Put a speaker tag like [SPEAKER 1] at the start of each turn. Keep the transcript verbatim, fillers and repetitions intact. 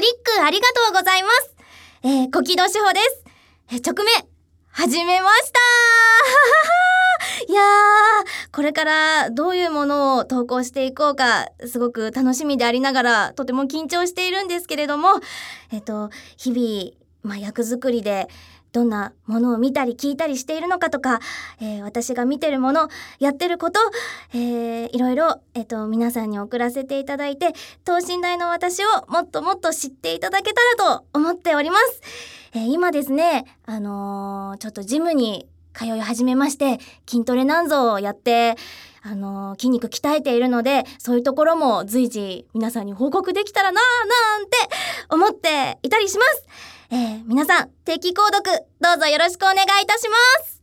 [SPEAKER 1] リックありがとうございます。えー、小木戸志保です。えー、直目始めましたいやー、これからどういうものを投稿していこうかすごく楽しみでありながらとても緊張しているんですけれども、えっと日々、まあ、役作りでどんなものを見たり聞いたりしているのかとか、えー、私が見てるものやってること、えー、いろいろ、えっと、皆さんに送らせていただいて等身大の私をもっともっと知っていただけたらと思っております。えー、今ですね、あのー、ちょっとジムに通い始めまして筋トレなんぞをやってあのー、筋肉鍛えているのでそういうところも随時皆さんに報告できたらなーなんて思っていたりします。えー、皆さん定期購読どうぞよろしくお願いいたします。